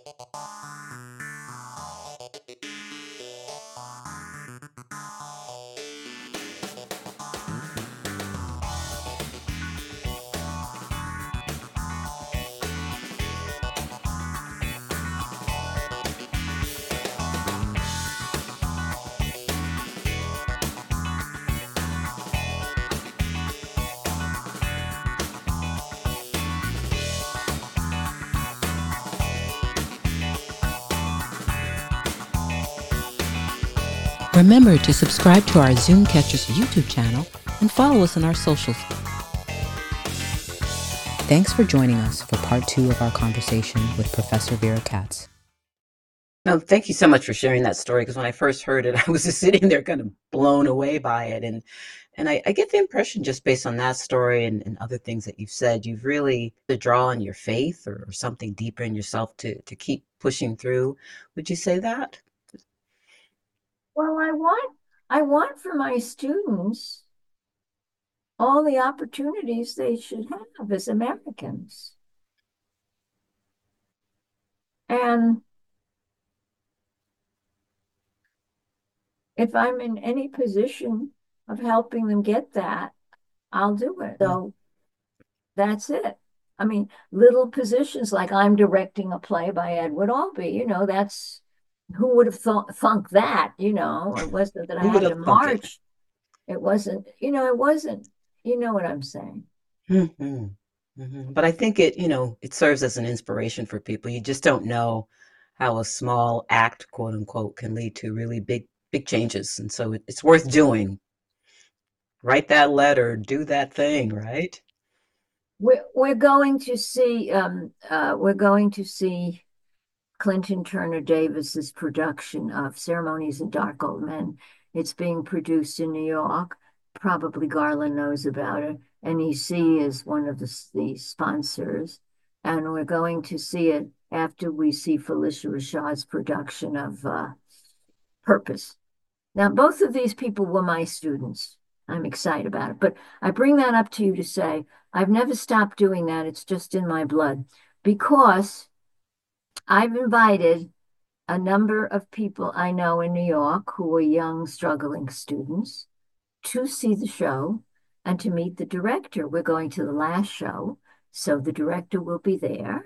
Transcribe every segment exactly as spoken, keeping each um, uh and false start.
Remember to subscribe to our Zoom Catchers YouTube channel and follow us on our socials. Thanks for joining us for part two of our conversation with Professor Vera Katz. No, thank you so much for sharing that story, because when I first heard it, I was just sitting there kind of blown away by it. And and I, I get the impression, just based on that story and, and other things that you've said, you've really to draw on your faith or, or something deeper in yourself to, to keep pushing through. Would you say that? Well, I want I want for my students all the opportunities they should have as Americans. And if I'm in any position of helping them get that, I'll do it. So that's it. I mean, little positions like I'm directing a play by Edward Albee, you know, that's who would have thought thunk that, you know, it wasn't that I Who would had to have thunk it? march. It wasn't, you know, it wasn't, you know what I'm saying. hmm hmm But I think it, you know, it serves as an inspiration for people. You just don't know how a small act, quote unquote, can lead to really big, big changes. And so it, it's worth doing. Write that letter, do that thing, right? We're we're going to see um uh we're going to see Clinton Turner Davis's production of Ceremonies and Dark Old Men. It's being produced in New York. Probably Garland knows about it. N E C is one of the, the sponsors. And we're going to see it after we see Phylicia Rashad's production of uh, Purpose. Now, both of these people were my students. I'm excited about it. But I bring that up to you to say I've never stopped doing that. It's just in my blood, because I've invited a number of people I know in New York who are young, struggling students to see the show and to meet the director. We're going to the last show, so the director will be there.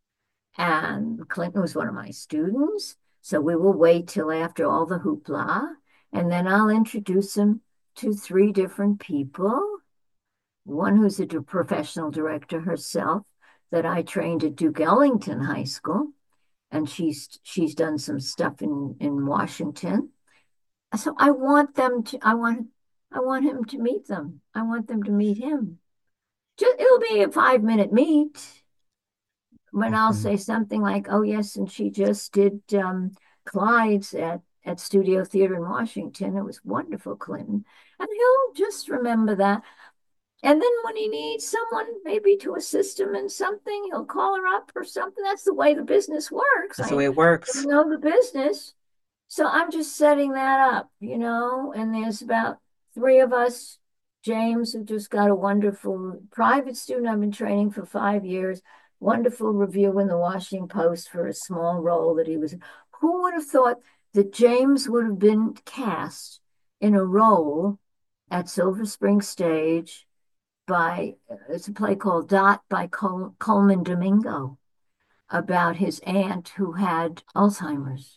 And Clinton was one of my students, so we will wait till after all the hoopla, and then I'll introduce him to three different people. One who's a professional director herself that I trained at Duke Ellington High School, and she's she's done some stuff in in Washington. So I want them to I want I want him to meet them. I want them to meet him. Just, it'll be a five minute meet when I'll Mhm. say something like, "Oh yes, and she just did um, Clyde's at at Studio Theater in Washington. It was wonderful, Clinton," and he'll just remember that. And then when he needs someone maybe to assist him in something, he'll call her up or something. That's the way the business works. That's I the way it works. know the business. So I'm just setting that up, you know, and there's about three of us. James, who just got a wonderful private student I've been training for five years, wonderful review in the Washington Post for a small role that he was. Who would have thought that James would have been cast in a role at Silver Spring Stage by, it's a play called Dot by Col Coleman Domingo, about his aunt who had Alzheimer's.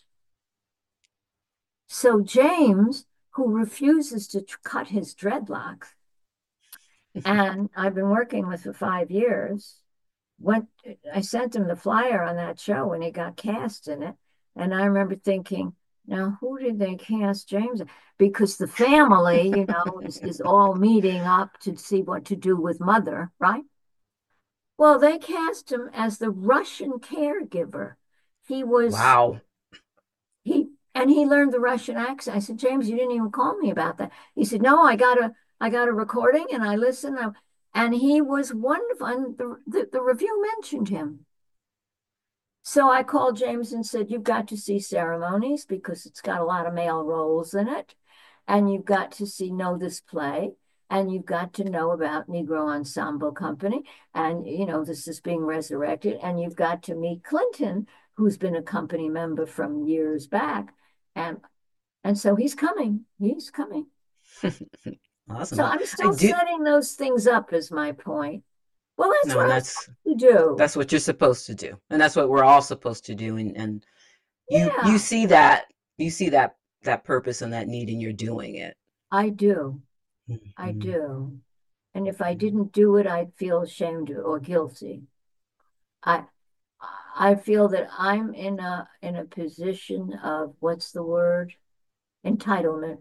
So James, who refuses to cut his dreadlocks, and I've been working with for five years, went, I sent him the flyer on that show when he got cast in it. And I remember thinking, now who did they cast James? Because the family, you know, is, is all meeting up to see what to do with Mother, right? Well, they cast him as the Russian caregiver. He was, Wow. he, and he learned the Russian accent. I said, James, you didn't even call me about that. He said, no, I got a, I got a recording and I listened. And he was wonderful. And the, the, the review mentioned him. So I called James and said, you've got to see Ceremonies because it's got a lot of male roles in it. And you've got to see Know This Play. and you've got to know about Negro Ensemble Company, and you know this is being resurrected, and you've got to meet Clinton, who's been a company member from years back, and and so he's coming, he's coming. Awesome. So Well, I'm I still do. setting those things up is my point. Well, that's No, what and I'm that's supposed to do. that's what you're supposed to do, and that's what we're all supposed to do. And and you you Yeah, see that you see that that purpose and that need, and you're doing it. I do. I Mhm. do. And if I Mhm. didn't do it, I'd feel ashamed or guilty. I I feel that I'm in a in a position of what's the word? Entitlement,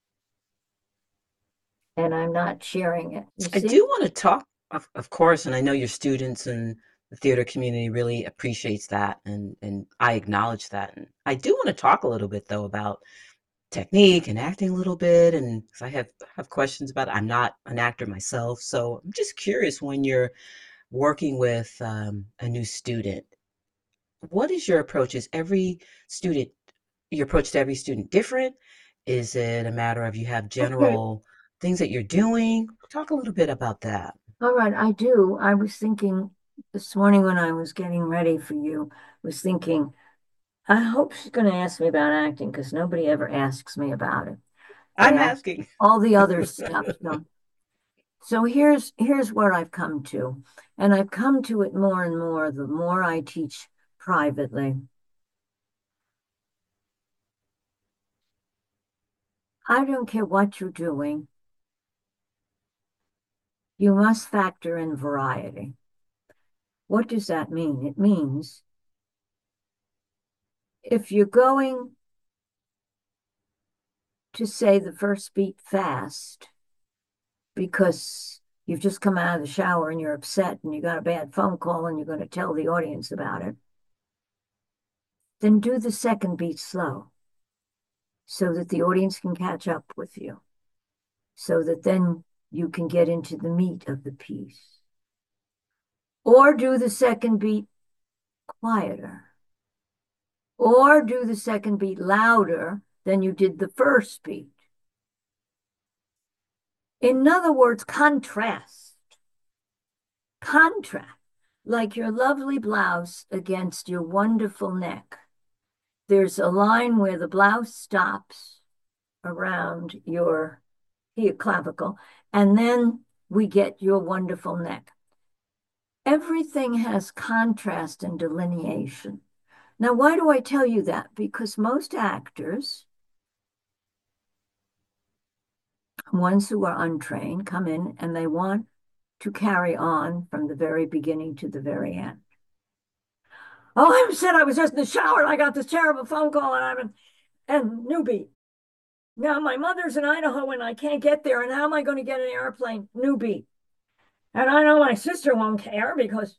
and I'm not sharing it. You I see? do want to talk, of, of course, and I know your students and the theater community really appreciates that, and and I acknowledge that. And I do want to talk a little bit though about technique and acting a little bit, and 'cause I have have questions about it. I'm not an actor myself, so I'm just curious when you're working with um, a new student, what is your approach? Is every student your approach to every student different? Is it a matter of you have Okay. general things that you're doing? Talk a little bit about that. All right, I do. I was thinking this morning when I was getting ready for you, was thinking, I hope she's going to ask me about acting because nobody ever asks me about it. They I'm ask asking. all the other stuff. So, so here's here's where I've come to, and I've come to it more and more the more I teach privately. I don't care what you're doing, you must factor in variety. What does that mean? It means if you're going to say the first beat fast because you've just come out of the shower and you're upset and you got a bad phone call and you're going to tell the audience about it, then do the second beat slow so that the audience can catch up with you, so that then you can get into the meat of the piece. Or do the second beat quieter, or do the second beat louder than you did the first beat. In other words, contrast. Contrast, like your lovely blouse against your wonderful neck. There's a line where the blouse stops around your, your clavicle, and then we get your wonderful neck. Everything has contrast and delineation. Now, why do I tell you that? Because most actors, ones who are untrained, come in and they want to carry on from the very beginning to the very end. Oh, I said I was just in the shower and I got this terrible phone call and I'm in and newbie. Now my mother's in Idaho and I can't get there. And how am I going to get an airplane? Newbie. And I know my sister won't care because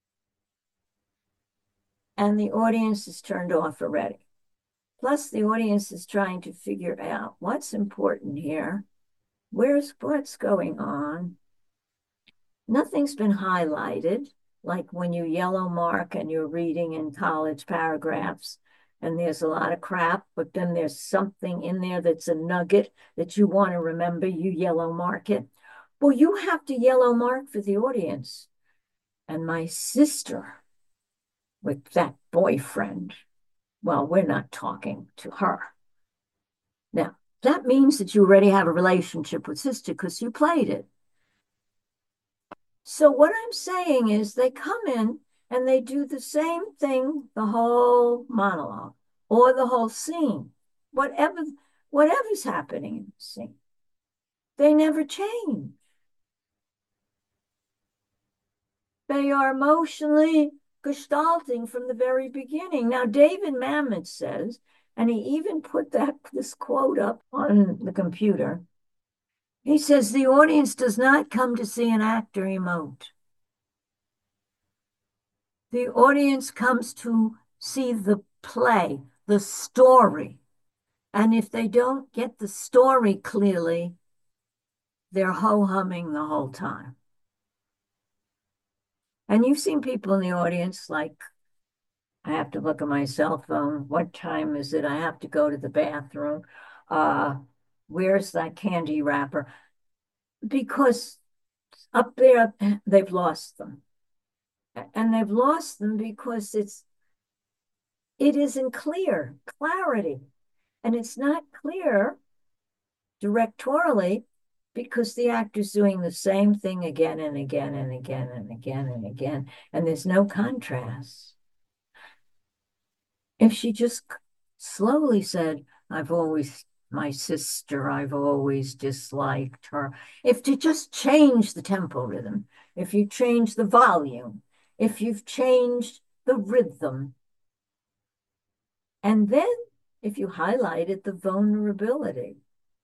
and the audience is turned off already. Plus, the audience is trying to figure out what's important here. Where's what's going on? Nothing's been highlighted, like when you yellow mark and you're reading in college paragraphs, and there's a lot of crap, but then there's something in there that's a nugget that you want to remember, you yellow mark it. Well, you have to yellow mark for the audience. And my sister, with that boyfriend, well, we're not talking to her. Now, that means that you already have a relationship with sister because you played it. So what I'm saying is they come in and they do the same thing the whole monologue or the whole scene, whatever whatever's happening in the scene. They never change. They are emotionally gestalting from the very beginning. Now, David Mamet says, and he even put that this quote up on the computer. He says the audience does not come to see an actor emote. The audience comes to see the play, the story. And if they don't get the story clearly, they're ho-humming the whole time. And you've seen people in the audience like, I have to look at my cell phone. What time is it? I have to go to the bathroom. Uh, where's that candy wrapper? because up there they've lost them. And they've lost them because it's it isn't clear, clarity. And it's not clear directorially because the actor's doing the same thing again and again and again and again and again, and there's no contrast. If she just slowly said, I've always, my sister, I've always disliked her. If to just change the tempo rhythm, if you change the volume, if you've changed the rhythm, and then if you highlighted the vulnerability.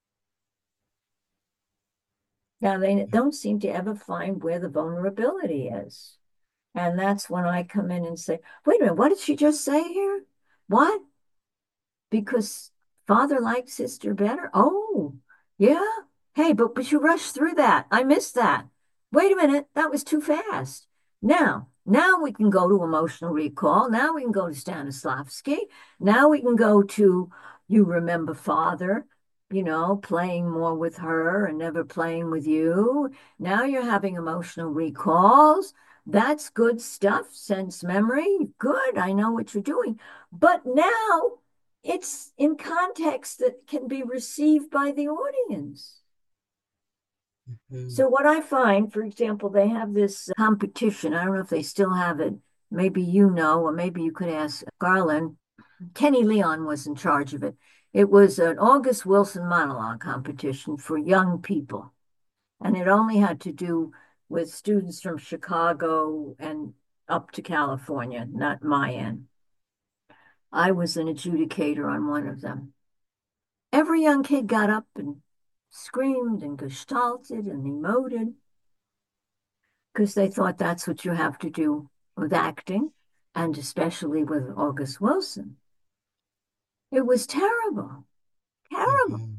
Now, they don't seem to ever find where the vulnerability is. And that's when I come in and say, wait a minute, what did she just say here? What? Because father liked sister better? Oh, yeah. Hey, but, but you rushed through that. I missed that. Wait a minute, that was too fast. Now, now we can go to emotional recall. Now we can go to Stanislavski. Now we can go to you remember father, you know, playing more with her and never playing with you. Now you're having emotional recalls. That's good stuff. Sense memory. Good. I know what you're doing. But now it's in context that can be received by the audience. Mm-hmm. So what I find, for example, they have this competition. I don't know if they still have it. Maybe you know, or maybe you could ask Garland. Kenny Leon was in charge of it. It was an August Wilson monologue competition for young people. And it only had to do with students from Chicago and up to California, not my end. I was an adjudicator on one of them. Every young kid got up and screamed and gestalted and emoted because they thought that's what you have to do with acting, and especially with August Wilson. It was terrible, terrible. Mm-hmm.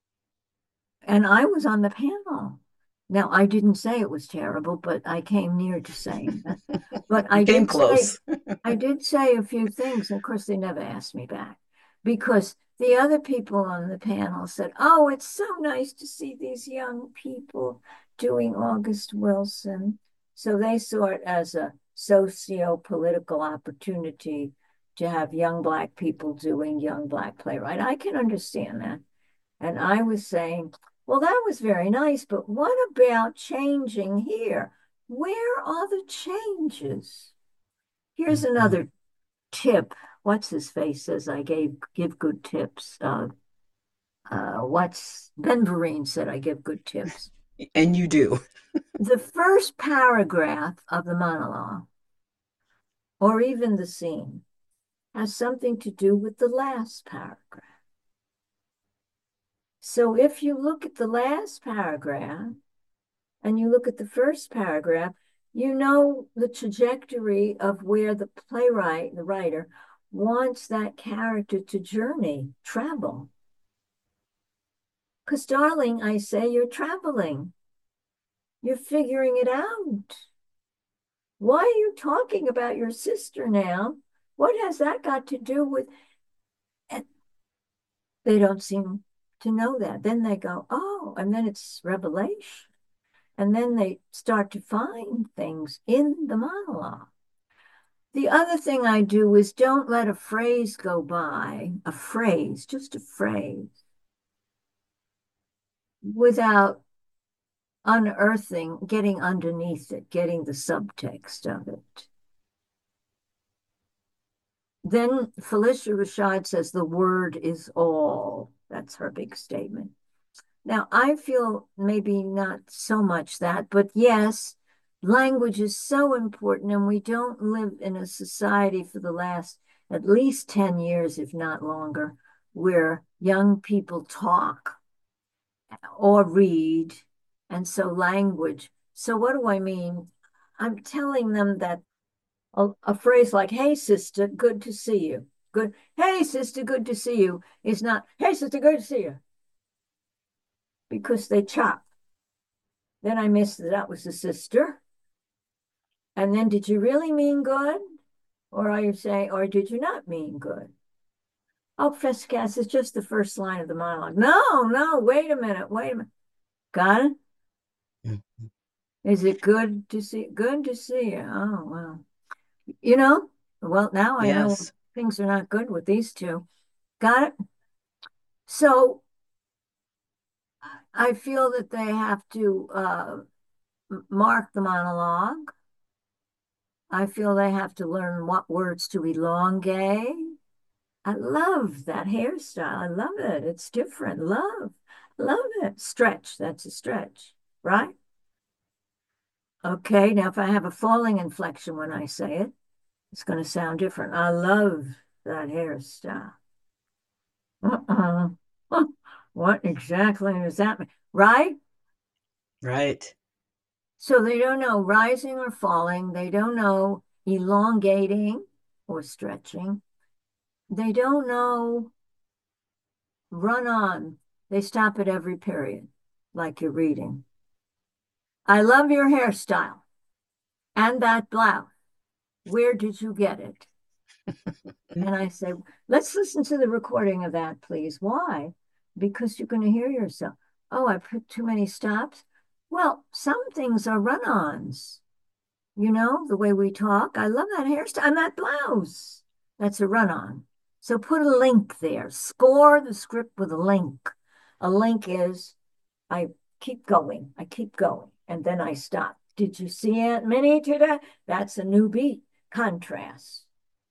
And I was on the panel. Now, I didn't say it was terrible, but I came near to saying that. But I came did close. Say, I did say a few things. And of course, they never asked me back because the other people on the panel said, oh, it's so nice to see these young people doing August Wilson. So they saw it as a socio-political opportunity to have young Black people doing young Black playwright. I can understand that. And I was saying, well, that was very nice, but what about changing here? Where are the changes? Here's mm-hmm. another tip. What's his face says I gave give good tips. Uh, uh, what's Ben Vereen said I give good tips. And you do. The first paragraph of the monologue, or even the scene, has something to do with the last paragraph. So if you look at the last paragraph and you look at the first paragraph, you know the trajectory of where the playwright, the writer, wants that character to journey, travel. Because, darling, I say you're traveling. You're figuring it out. Why are you talking about your sister now? What has that got to do with... And they don't seem to know that. Then they go, oh, and then it's revelation. And then they start to find things in the monologue. The other thing I do is don't let a phrase go by, a phrase, just a phrase, without unearthing, getting underneath it, getting the subtext of it. Then Phylicia Rashad says the word is all. That's her big statement. Now, I feel maybe not so much that, but yes, language is so important, and we don't live in a society for the last at least ten years, if not longer, where young people talk or read, and so language. So what do I mean? I'm telling them that a, a phrase like, hey, sister, good to see you. Good. Hey, sister, good to see you is not, hey, sister, good to see you. Because they chop. Then I missed that that was a sister. And then did you really mean good? Or are you saying, or did you not mean good? Oh, Professor Cass, it's just the first line of the monologue. No, no, wait a minute, wait a minute. Got it? Mhm. Is it good to see? Good to see you. Oh, well. You know, well, now I know Yes. things are not good with these two. Got it? So I feel that they have to uh, mark the monologue. I feel they have to learn what words to elongate. I love that hairstyle. I love it. It's different. Love. Love it. Stretch. That's a stretch, right? Okay. Now, if I have a falling inflection when I say it, it's going to sound different. I love that hairstyle. Uh-uh. Huh. What exactly does that mean? Right? Right. So they don't know rising or falling. They don't know elongating or stretching. They don't know run on. They stop at every period, like you're reading. I love your hairstyle and that blouse. Where did you get it? And I say, let's listen to the recording of that, please. Why? Because you're going to hear yourself. Oh, I put too many stops. Well, some things are run-ons. You know, the way we talk. I love that hairstyle and that blouse. That's a run-on. So put a link there. Score the script with a link. A link is I keep going, I keep going, and then I stop. Did you see Aunt Minnie today? That's a new beat. Contrast.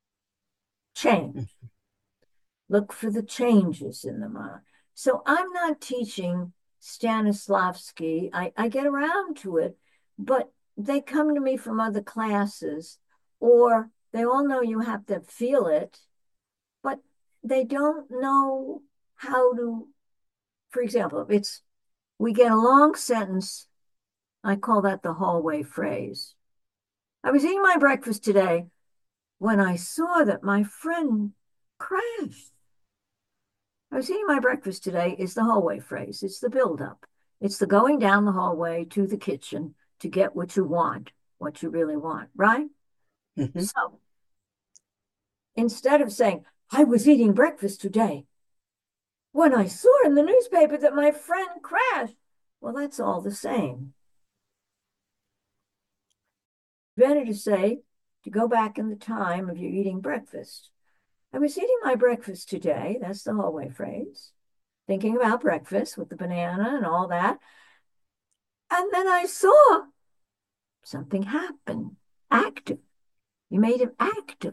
Change. Look for the changes in the mind. So I'm not teaching Stanislavski. I, I get around to it, but they come to me from other classes, or they all know you have to feel it, but they don't know how to, for example, if it's we get a long sentence, I call that the hallway phrase. I was eating my breakfast today when I saw that my friend crashed. I was eating my breakfast today is the hallway phrase. It's the buildup. It's the going down the hallway to the kitchen to get what you want, what you really want, right? Hmm. So instead of saying, I was eating breakfast today when I saw in the newspaper that my friend crashed, well, that's all the same. Better to say, to go back in the time of you eating breakfast. I was eating my breakfast today. That's the hallway phrase. Thinking about breakfast with the banana and all that. And then I saw something happen. Active. You made him active.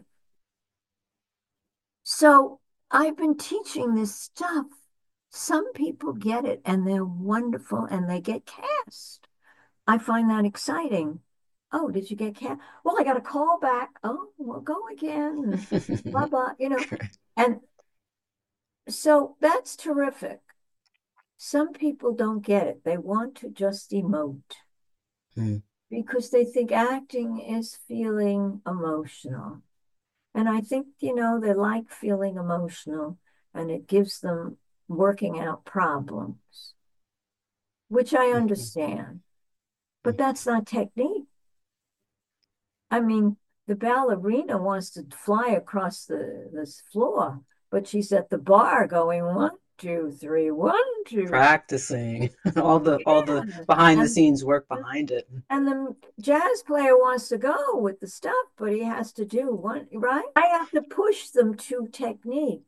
So I've been teaching this stuff. Some people get it and they're wonderful and they get cast. I find that exciting. Oh, did you get cast? Well, I got a call back. Oh, well, go again. Blah, blah, you know. And so that's terrific. Some people don't get it. They want to just emote because they think acting is feeling emotional. And I think, you know, they like feeling emotional and it gives them working out problems, which I understand. But that's not technique. I mean, the ballerina wants to fly across the this floor, but she's at the bar going one, two, three, one, two, Practicing all the all the yeah. behind the And scenes work behind it. and the jazz player wants to go with the stuff, but he has to do one, right? I have to push them to technique.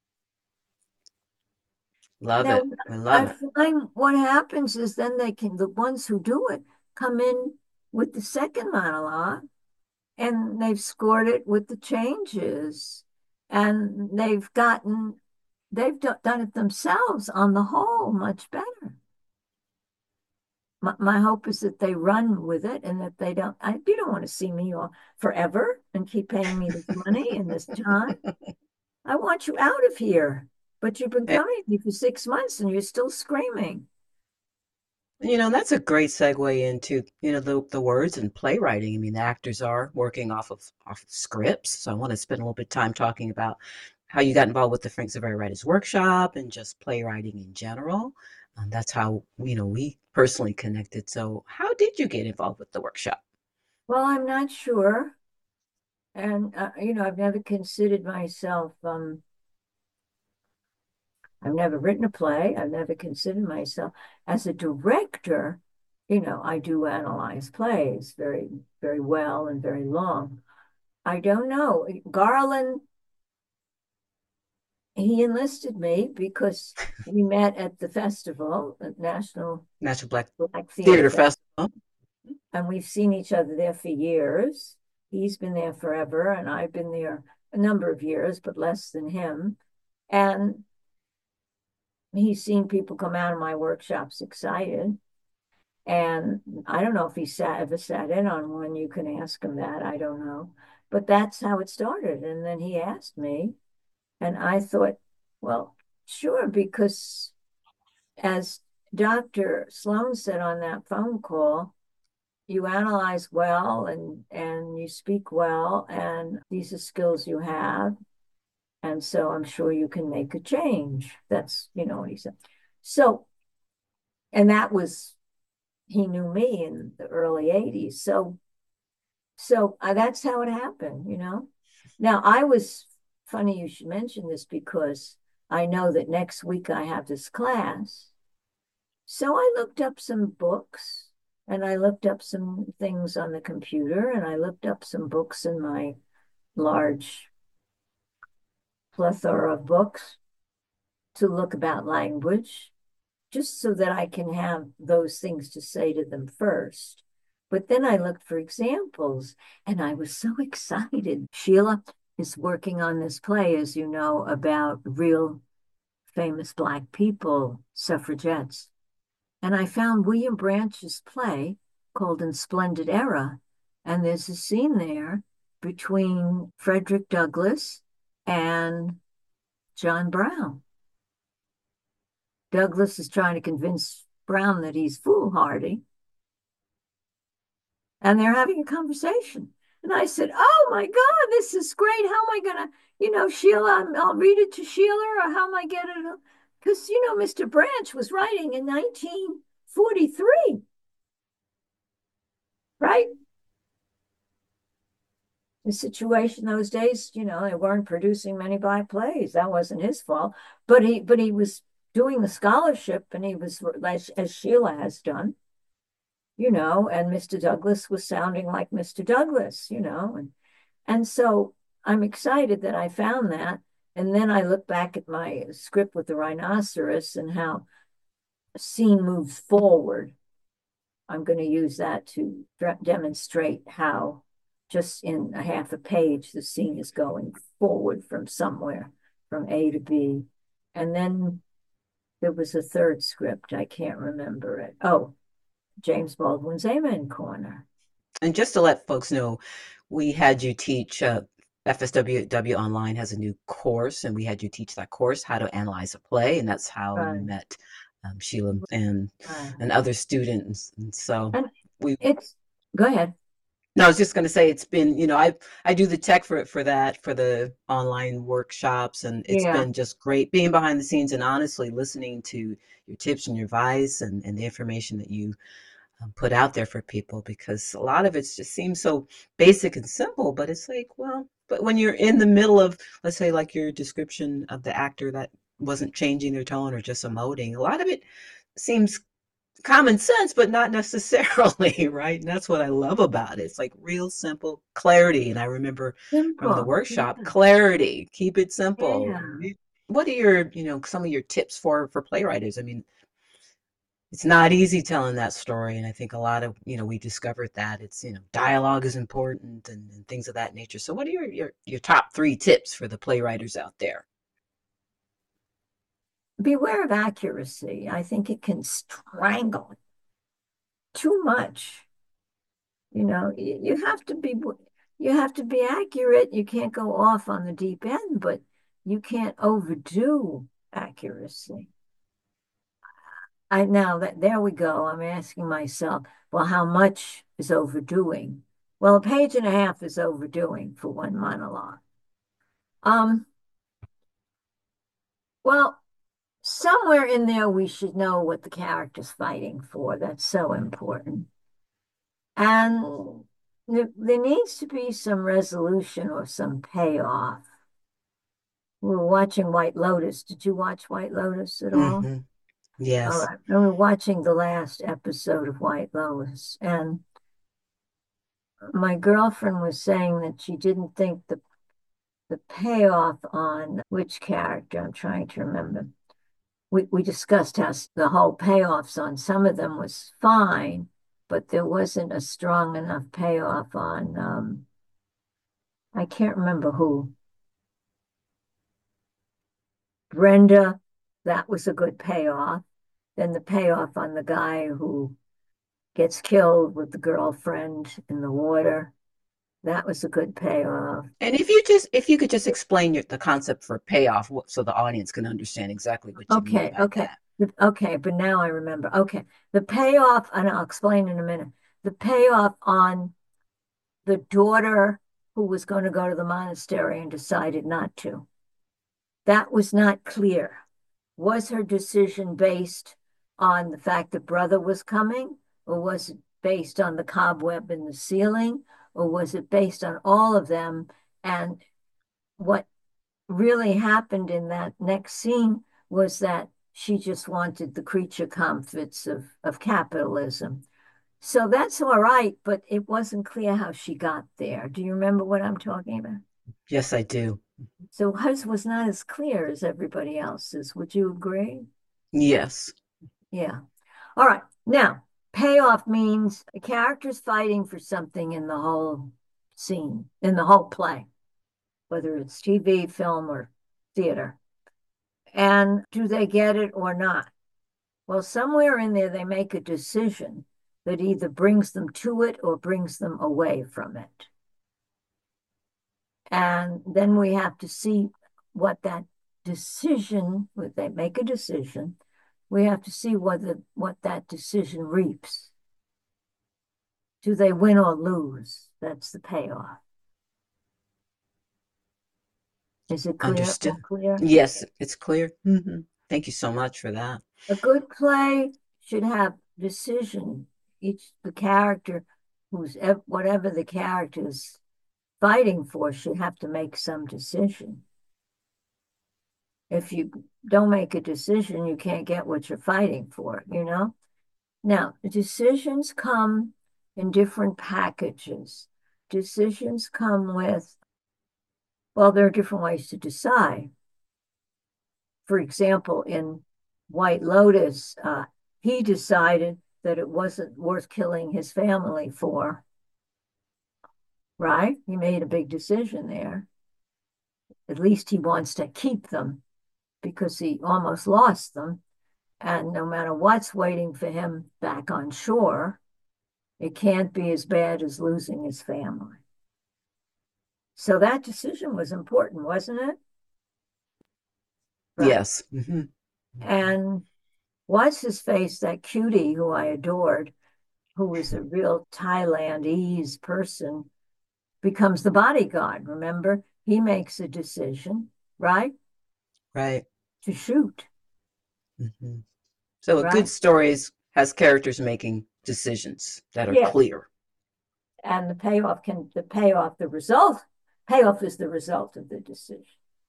Love Now, it. I love I it. find what happens is then they can, the ones who do it come in with the second monologue and they've scored it with the changes and they've gotten, they've do, done it themselves on the whole much better. My, my hope is that they run with it and that they don't, I, you don't want to see me all forever and keep paying me this money and this time. I want you out of here. But you've been Eh, coming to me for six months and you're still screaming. You know, that's a great segue into, you know, the the words and playwriting. I mean, the actors are working off of off of scripts. So I want to spend a little bit of time talking about how you got involved with the Frank Zaveri Writers Workshop and just playwriting in general. Um, that's how, you know, we personally connected. So how did you get involved with the workshop? Well, I'm not sure. And, uh, you know, I've never considered myself, um, I've never written a play. I've never considered myself as a director. you know, I do analyze plays very, very well and very long. I don't know. Garland, he enlisted me because we met at the festival, at National National Black Black Theater Theater Festival, Festival. and we've seen each other there for years. He's been there forever, and I've been there a number of years, but less than him. And he's seen people come out of my workshops excited. And I don't know if he sat ever sat in on one. You can ask him that. I don't know. But that's how it started. And then he asked me, and I thought, well, sure, because as Doctor Sloan said on that phone call, you analyze well and and you speak well, and these are skills you have. And so I'm sure you can make a change. That's, you know, what he said. So, and that was, he knew me in the early eighties. So, so uh, that's how it happened, you know. Now, I was, funny you should mention this because I know that next week I have this class. So I looked up some books and I looked up some things on the computer and I looked up some books in my large plethora of books to look about language, just so that I can have those things to say to them first. But then I looked for examples and I was so excited. Sheila is working on this play, as you know, about real famous Black people, suffragettes. And I found William Branch's play called In Splendid Era. And there's a scene there between Frederick Douglass and John Brown. Douglass is trying to convince Brown that he's foolhardy. And they're having a conversation. And I said, oh my God, this is great. How am I going to, you know, Sheila, I'll read it to Sheila, or how am I get it? Because, you know, Mister Branch was writing in nineteen forty-three, right? The situation those days, you know, they weren't producing many Black plays. That wasn't his fault. But he, but he was doing the scholarship, and he was, as, as Sheila has done, you know, and Mister Douglass was sounding like Mister Douglass, you know, and and so I'm excited that I found that. And then I look back at my script with the rhinoceros and how a scene moves forward. I'm going to use that to demonstrate how just in a half a page, the scene is going forward from somewhere, from A to B. And then there was a third script. I can't remember it. Oh, James Baldwin's Amen Corner. And just to let folks know, we had you teach, uh, F S W W Online has a new course, and we had you teach that course, How to Analyze a Play, and that's how Right. you met um, Sheila and Right. and other students. And so And we, it's, go ahead. no, I was just going to say it's been, you know, I I do the tech for for that, for the online workshops, and it's Yeah. been just great being behind the scenes and honestly listening to your tips and your advice and, and the information that you um, put out there for people, because a lot of it just seems so basic and simple, but it's like, well, but when you're in the middle of, let's say, like your description of the actor that wasn't changing their tone or just emoting, a lot of it seems common sense, but not necessarily, right? And that's what I love about it. It's like real simple clarity. And I remember from the Simple. workshop, Yeah. clarity, keep it simple. Yeah. What are your, you know, some of your tips for for playwrights? I mean, it's not easy telling that story, and I think a lot of, you know, we discovered that it's, you know, dialogue is important and, and things of that nature. So what are your, your your top three tips for the playwrights out there? Beware of accuracy. I think it can strangle too much. You know, you have to be you have to be accurate. You can't go off on the deep end, but you can't overdo accuracy. I now that there we go. I'm asking myself, well, how much is overdoing? Well, a page and a half is overdoing for one monologue. Um, well, somewhere in there we should know what the character's fighting for. That's so important. And there, there needs to be some resolution or some payoff. We were watching White Lotus. Did you watch White Lotus at all? Mm-hmm. All Yes. right. We were watching the last episode of White Lotus, and my girlfriend was saying that she didn't think the the payoff on which character, I'm trying to remember. We we discussed how the whole payoffs on some of them was fine, but there wasn't a strong enough payoff on um I can't remember who. Brenda, that was a good payoff. Then the payoff on the guy who gets killed with the girlfriend in the water, that was a good payoff. And if you just if you could just explain your, the concept for payoff wh- so the audience can understand exactly what you mean Okay, by okay. that. Okay, but now I remember. Okay. The payoff, and I'll explain in a minute. The payoff on the daughter who was going to go to the monastery and decided not to. That was not clear. Was her decision based on the fact that brother was coming, or was it based on the cobweb in the ceiling, or was it based on all of them? And what really happened in that next scene was that she just wanted the creature comforts of, of capitalism. So that's all right, but it wasn't clear how she got there. Do you remember what I'm talking about? Yes, I do. So hers was not as clear as everybody else's. Would you agree? Yes. Yeah. All right. Now, payoff means a character's fighting for something in the whole scene, in the whole play, whether it's T V, film, or theater. And do they get it or not? Well, somewhere in there, they make a decision that either brings them to it or brings them away from it. And then we have to see what that decision, if they make a decision, we have to see whether what that decision reaps. Do they win or lose? That's the payoff. Is it clear? All Understood. clear? Yes, it's clear. Hmm. Thank you so much for that. A good play should have decision. Each the character who's whatever the character is fighting for should have to make some decision. If you don't make a decision, you can't get what you're fighting for, you know? Now, decisions come in different packages. Decisions come with, well, there are different ways to decide. For example, in White Lotus, uh, he decided that it wasn't worth killing his family for, right? He made a big decision there. At least he wants to keep them because he almost lost them. And no matter what's waiting for him back on shore, it can't be as bad as losing his family. So that decision was important, wasn't it? Right. Yes. Hmm. And what's his face, that cutie who I adored, who was a real Thailandese person, becomes the bodyguard. Remember, he makes a decision, right, Right. to shoot, Hmm. So a good right? story is, has characters making decisions that are Yes. clear. And the payoff can, the payoff, the result, payoff is the result of the decision.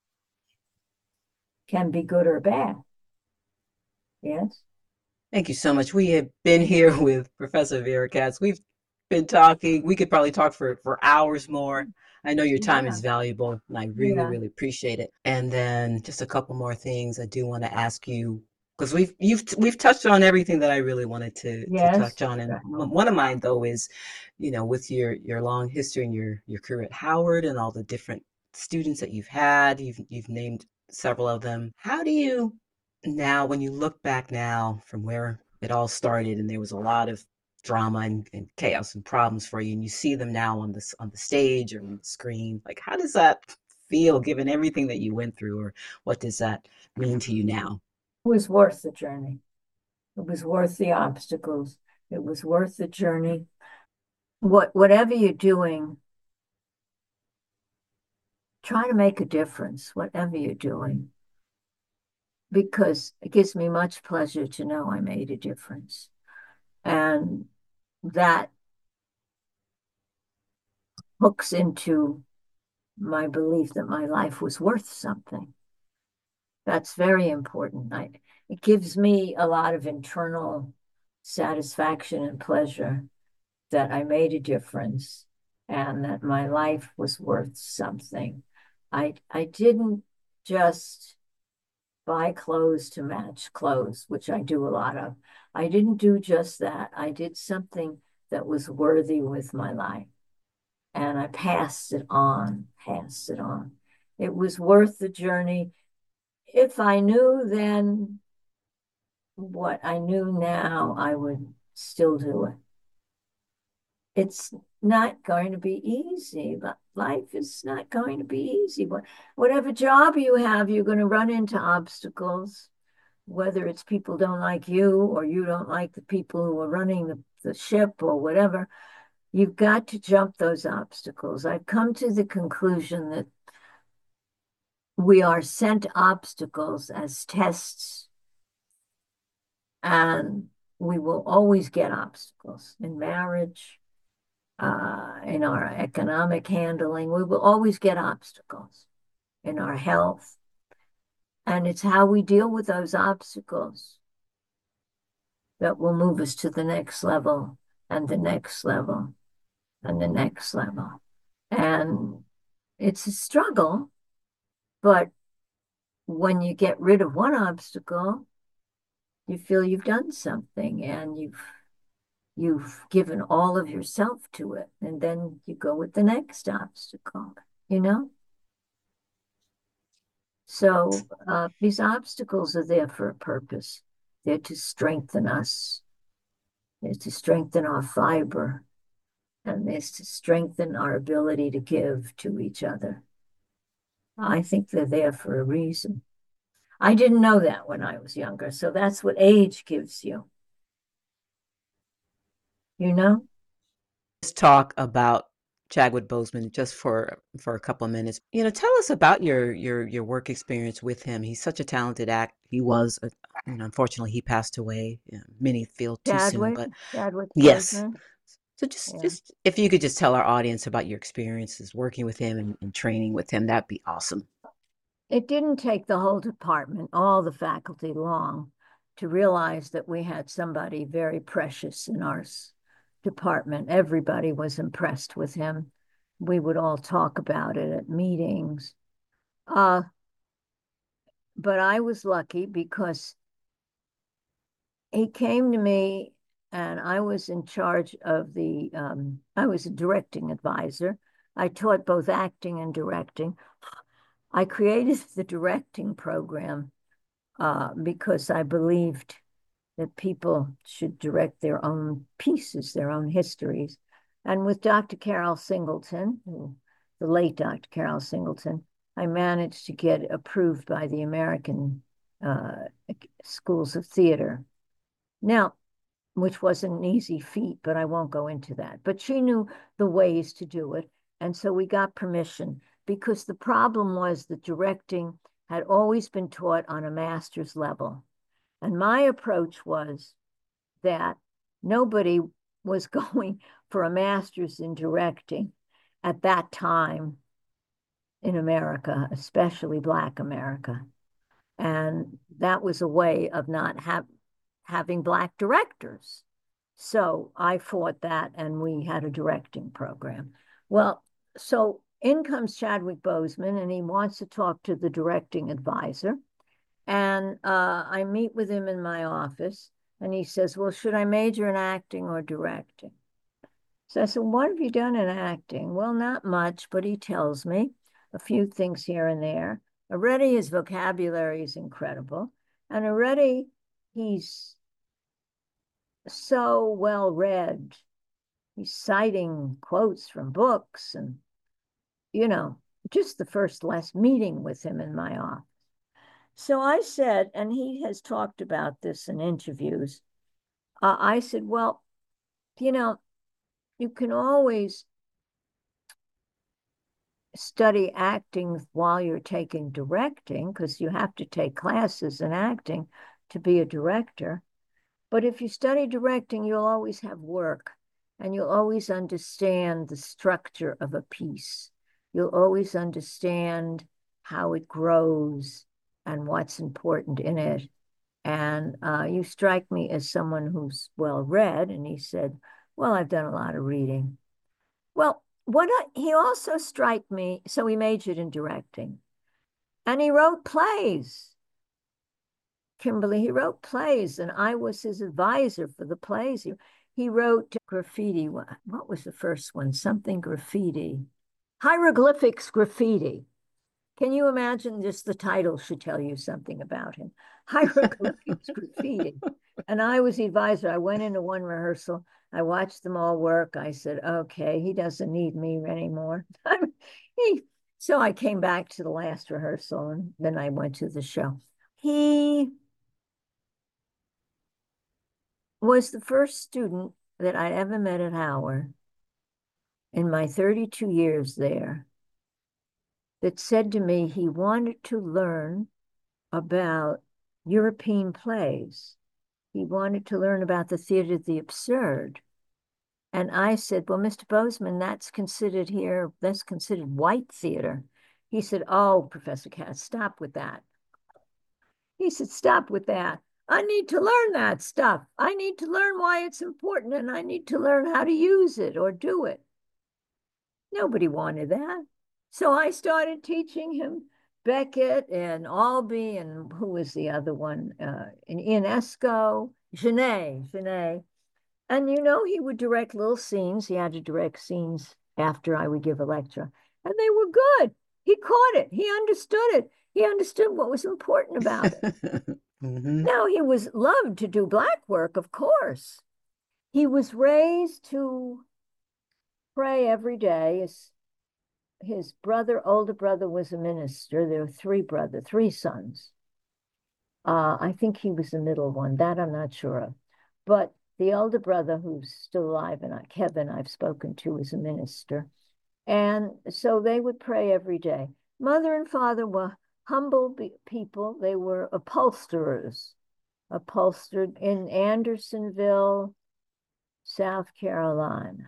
Can be good or bad. Yes. Thank you so much. We have been here with Professor Vera Katz. We've been talking. We could probably talk for, for hours more. I know your time Yeah. is valuable, and I really, Yeah. really appreciate it. And then just a couple more things I do want to ask you because we've you've we've touched on everything that I really wanted to to Yes. touch on. And Right. one of mine though is, you know, with your your long history and your your career at Howard and all the different students that you've had, you've you've named several of them. How do you now, when you look back now from where it all started and there was a lot of drama and, and chaos and problems for you and you see them now on this on the stage or on the screen, like how does that feel given everything that you went through, or what does that mean to you now? It was worth the journey. It was worth the obstacles. It was worth the journey. What whatever you're doing, try to make a difference, whatever you're doing, because it gives me much pleasure to know I made a difference. And that hooks into my belief that my life was worth something. That's very important. I, it gives me a lot of internal satisfaction and pleasure that I made a difference and that my life was worth something. I I didn't just buy clothes to match clothes, which I do a lot of. I didn't do just that. I did something that was worthy with my life. And I passed it on, passed it on. It was worth the journey. If I knew then what I knew now, I would still do it. It's not going to be easy. Life is not going to be easy. Whatever job you have, you're going to run into obstacles, whether it's people don't like you or you don't like the people who are running the, the ship or whatever. You've got to jump those obstacles. I've come to the conclusion that we are sent obstacles as tests, and we will always get obstacles in marriage, uh, in our economic handling. We will always get obstacles in our health. And it's how we deal with those obstacles that will move us to the next level and the next level and the next level. And it's a struggle, but when you get rid of one obstacle, you feel you've done something and you've you've given all of yourself to it, and then you go with the next obstacle, you know? So uh, these obstacles are there for a purpose. They're to strengthen us. They're to strengthen our fiber, and they're to strengthen our ability to give to each other. I think they're there for a reason. I didn't know that when I was younger, so that's what age gives you. You know? Let's talk about Chadwick Boseman just for for a couple of minutes. You know, tell us about your your your work experience with him. He's such a talented act. He was, a, you know, unfortunately, he passed away. You know, many feel too soon, Chadwick, but Chadwick yes. Boseman. So just Yeah. just if you could just tell our audience about your experiences working with him and, and training with him, that'd be awesome. It didn't take the whole department, all the faculty long, to realize that we had somebody very precious in our department. Everybody was impressed with him. We would all talk about it at meetings. Uh, but I was lucky because he came to me and I was in charge of the, um, I was a directing advisor. I taught both acting and directing. I created the directing program uh, because I believed that people should direct their own pieces, their own histories. And with Doctor Carol Singleton, who, the late Doctor Carol Singleton, I managed to get approved by the American uh, Schools of Theater. Now, which wasn't an easy feat, but I won't go into that. But she knew the ways to do it. And so we got permission because the problem was that directing had always been taught on a master's level. And my approach was that nobody was going for a master's in directing at that time in America, especially Black America. And that was a way of not have, having Black directors. So I fought that, and we had a directing program. Well, so in comes Chadwick Boseman, and he wants to talk to the directing advisor. And uh, I meet with him in my office, and he says, well, should I major in acting or directing? So I said, what have you done in acting? Well, not much, but he tells me a few things here and there. Already his vocabulary is incredible, and already he's so well read. He's citing quotes from books, and, you know, just the first last meeting with him in my office. So I said, and he has talked about this in interviews, uh, I said, well, you know, you can always study acting while you're taking directing, because you have to take classes in acting to be a director. But if you study directing, you'll always have work, and you'll always understand the structure of a piece. You'll always understand how it grows and what's important in it. And uh, you strike me as someone who's well read. And he said, well, I've done a lot of reading. Well, what I, he also struck me, so he majored in directing. And he wrote plays. Kimberly, he wrote plays, and I was his advisor for the plays. He, he wrote graffiti. What, what was the first one? Something graffiti. Hieroglyphics graffiti. Can you imagine? Just the title should tell you something about him. Hieroglyphics graffiti. And I was the advisor. I went into one rehearsal. I watched them all work. I said, okay, he doesn't need me anymore. he, so I came back to the last rehearsal, and then I went to the show. He was the first student that I'd ever met at Howard in my thirty-two years there that said to me he wanted to learn about European plays. He wanted to learn about the theater of the absurd. And I said, well, Mister Bozeman, that's considered here, that's considered white theater. He said, oh, Professor Katz, stop with that. He said, stop with that. I need to learn that stuff. I need to learn why it's important, and I need to learn how to use it or do it. Nobody wanted that. So I started teaching him Beckett and Albee, and who was the other one? Uh, in Ionesco, Genet, Genet. And, you know, he would direct little scenes. He had to direct scenes after I would give a lecture. And they were good. He caught it. He understood it. He understood what was important about it. Mm-hmm. Now, he was loved to do black work, of course. He was raised to pray every day. His, his brother, older brother, was a minister. There were three brothers, three sons. Uh, I think he was the middle one. That I'm not sure of. But the older brother, who's still alive, and Kevin, I've spoken to, is a minister. And so they would pray every day. Mother and father were humble people. They were upholsterers, upholstered in Andersonville, South Carolina.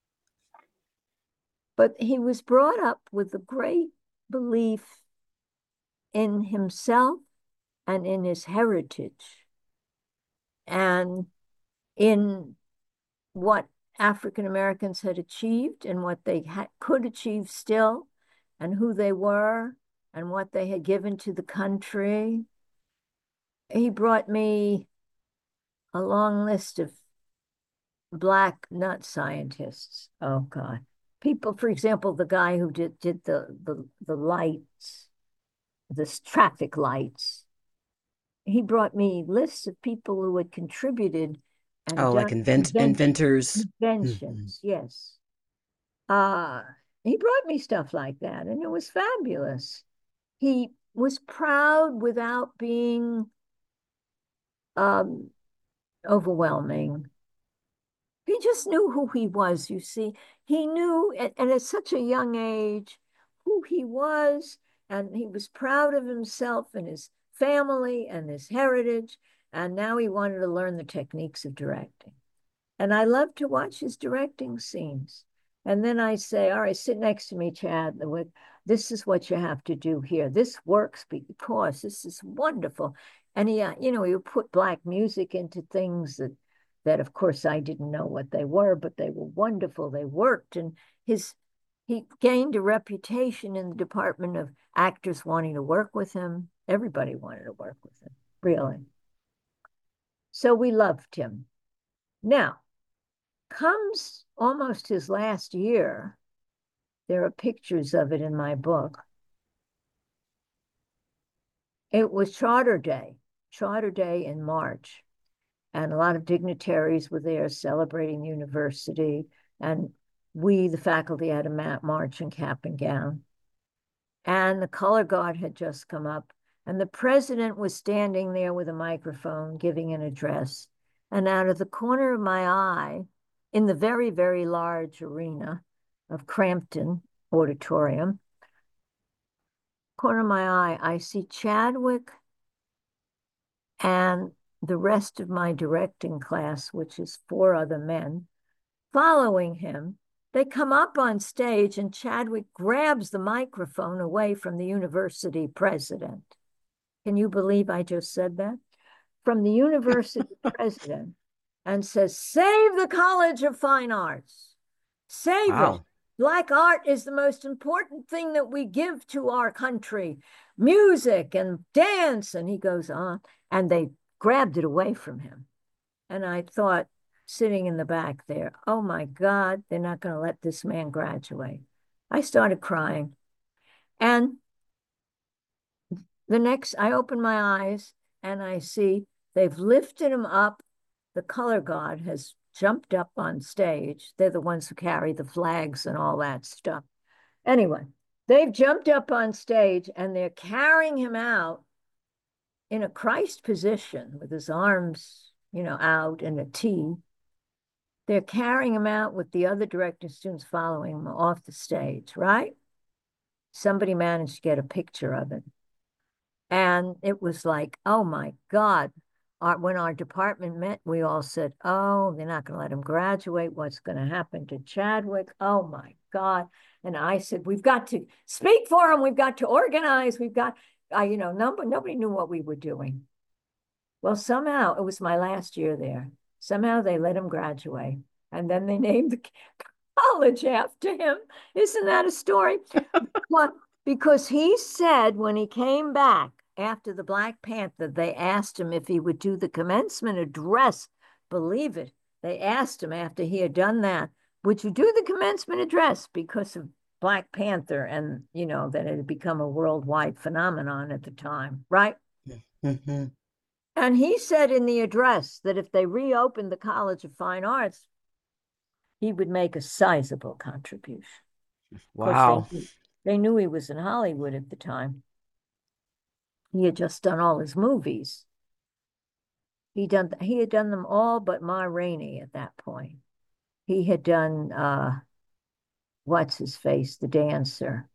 But he was brought up with a great belief in himself and in his heritage and in what African Americans had achieved and what they had, could achieve still, and who they were and what they had given to the country. He brought me a long list of black nut scientists. Oh, God. People, for example, the guy who did, did the, the, the lights, the traffic lights. He brought me lists of people who had contributed. And oh, like invent inventors. Inventions, mm-hmm. Yes. Uh, he brought me stuff like that, and it was fabulous. He was proud without being um, overwhelming. He just knew who he was, you see. He knew, and at such a young age, who he was, and he was proud of himself and his family and his heritage, and now he wanted to learn the techniques of directing. And I love to watch his directing scenes. And then I say, all right, sit next to me, Chad. This is what you have to do here. This works because this is wonderful. And he, you know, he would put black music into things that, that of course, I didn't know what they were, but they were wonderful. They worked. And his, he gained a reputation in the department of actors wanting to work with him. Everybody wanted to work with him, really. So we loved him. Now, comes almost his last year. There are pictures of it in my book. It was Charter Day, Charter Day in March. And a lot of dignitaries were there celebrating the university. And we, the faculty, had a march in cap and gown. And the color guard had just come up. And the president was standing there with a microphone giving an address. And out of the corner of my eye, in the very, very large arena of Crampton Auditorium, corner of my eye, I see Chadwick and the rest of my directing class, which is four other men, following him. They come up on stage and Chadwick grabs the microphone away from the university president. Can you believe I just said that? From the university president, and says, save the College of Fine Arts. Save it. Wow. Black art is the most important thing that we give to our country. Music and dance. And he goes on. And they grabbed it away from him. And I thought, sitting in the back there, oh my God, they're not going to let this man graduate. I started crying. And the next, I open my eyes and I see they've lifted him up. The color guard has jumped up on stage. They're the ones who carry the flags and all that stuff. Anyway, they've jumped up on stage and they're carrying him out in a Christ position with his arms, you know, out in a T. They're carrying him out with the other directing students following him off the stage, right? Somebody managed to get a picture of it. And it was like, oh my God. Our, when our department met, we all said, oh, they're not going to let him graduate. What's going to happen to Chadwick? Oh my God. And I said, we've got to speak for him. We've got to organize. We've got, uh, you know, no, nobody knew what we were doing. Well, somehow, it was my last year there. Somehow they let him graduate. And then they named the college after him. Isn't that a story? Well, because he said when he came back after the Black Panther, they asked him if he would do the commencement address. Believe it. They asked him after he had done that, would you do the commencement address, because of Black Panther and, you know, that it had become a worldwide phenomenon at the time, right? Mm-hmm. And he said in the address that if they reopened the College of Fine Arts, he would make a sizable contribution. Wow. They, they knew he was in Hollywood at the time. He had just done all his movies. He done he had done them all but Ma Rainey at that point. He had done uh, what's his face, the dancer.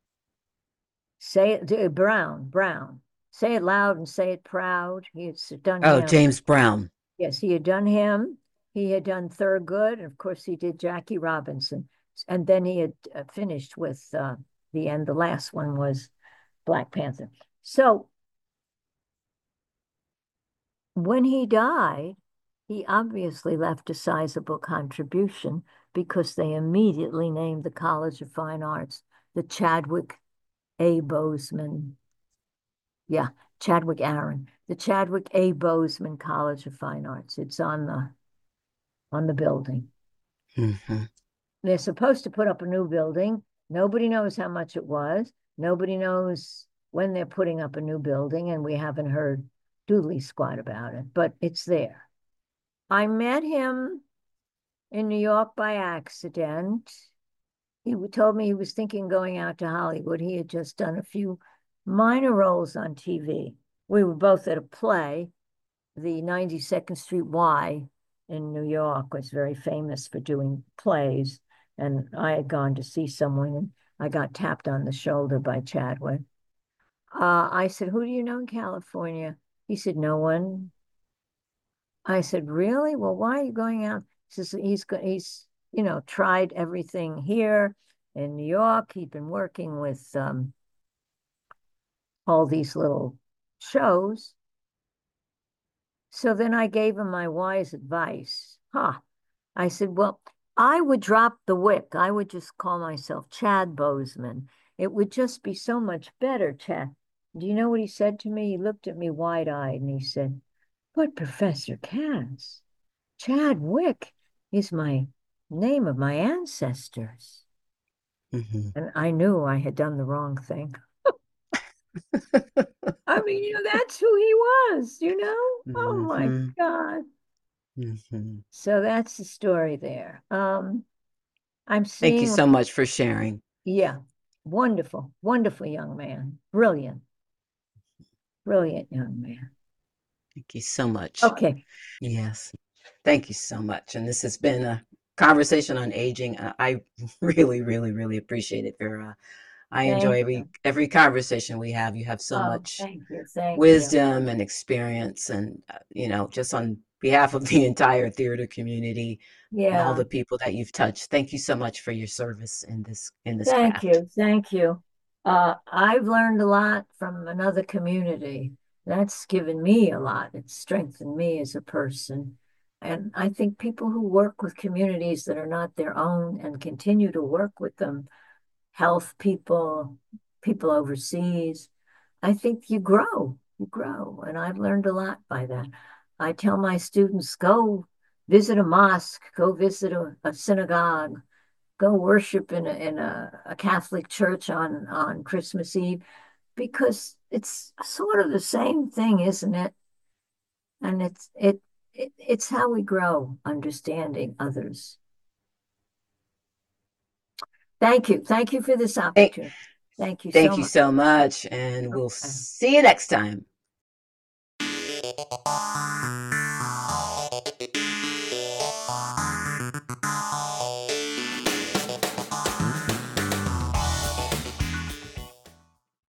Say it, Brown, Brown. Say It Loud and Say It Proud. He had done Oh, him. James Brown. Yes, he had done him. He had done Thurgood, and of course he did Jackie Robinson. And then he had uh, finished with uh, the end. The last one was Black Panther. So when he died, he obviously left a sizable contribution because they immediately named the College of Fine Arts the Chadwick A. Boseman. Yeah, Chadwick Aaron, the Chadwick A. Boseman College of Fine Arts. It's on the on the building. Mm-hmm. They're supposed to put up a new building. Nobody knows how much it was. Nobody knows when they're putting up a new building, and we haven't heard doodly squat about it, but it's there. I met him in New York by accident. He told me he was thinking going out to Hollywood. He had just done a few minor roles on T V. We were both at a play. The ninety-second Street Y in New York was very famous for doing plays. And I had gone to see someone, and I got tapped on the shoulder by Chadwick. Uh, I said, who do you know in California? He said, no one. I said, really? Well, why are you going out? He says, he's, he's you know, tried everything here in New York. He'd been working with um, all these little shows. So then I gave him my wise advice. Huh. I said, well, I would drop the wick. I would just call myself Chad Boseman. It would just be so much better, Chad. Do you know what he said to me? He looked at me wide-eyed and he said, but Professor Cass, Chadwick is my name of my ancestors. Mm-hmm. And I knew I had done the wrong thing. I mean, you know, that's who he was, you know? Mm-hmm. Oh my God. Mm-hmm. So that's the story there. Um, I'm seeing. Thank you so much for sharing. Yeah. Wonderful, wonderful young man. Brilliant. Brilliant young man. Thank you so much. Okay. Yes. Thank you so much. And this has been a conversation on aging. Uh, I really, really, really appreciate it, Vera. I thank enjoy you. every every conversation we have. You have so oh, much thank you. Thank wisdom you. and experience, and uh, you know, just on behalf of the entire theater community, yeah, and all the people that you've touched. Thank you so much for your service in this in this thank craft. you. Thank you. Uh, I've learned a lot from another community. That's given me a lot. It's strengthened me as a person. And I think people who work with communities that are not their own and continue to work with them, health people, people overseas, I think you grow, you grow. And I've learned a lot by that. I tell my students, go visit a mosque, go visit a, a synagogue, go worship in a, in a, a Catholic church on, on Christmas Eve, because it's sort of the same thing, isn't it? And it's it, it it's how we grow, understanding others. Thank you. Thank you for this Thank, opportunity. Thank you thank so you much. so much, and we'll Okay. see you next time.